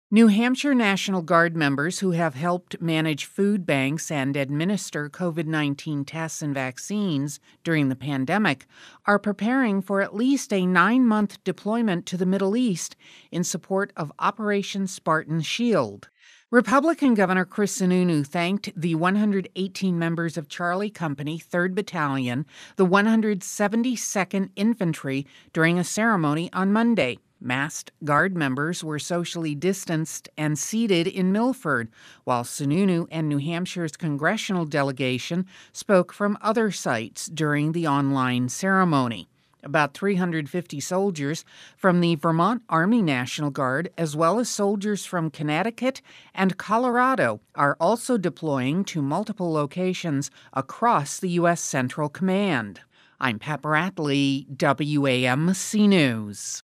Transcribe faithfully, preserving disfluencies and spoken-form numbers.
New Hampshire National Guard members who have helped manage food banks and administer COVID nineteen tests and vaccines during the pandemic are preparing for at least a nine-month deployment to the Middle East in support of Operation Spartan Shield. Republican Governor Chris Sununu thanked the one hundred eighteen members of Charlie Company, third Battalion, the one hundred seventy-second Infantry, during a ceremony on Monday. Masked Guard members were socially distanced and seated in Milford, while Sununu and New Hampshire's congressional delegation spoke from other sites during the online ceremony. About three hundred fifty soldiers from the Vermont Army National Guard, as well as soldiers from Connecticut and Colorado, are also deploying to multiple locations across the U S Central Command. I'm Pat Bradley, W A M C News.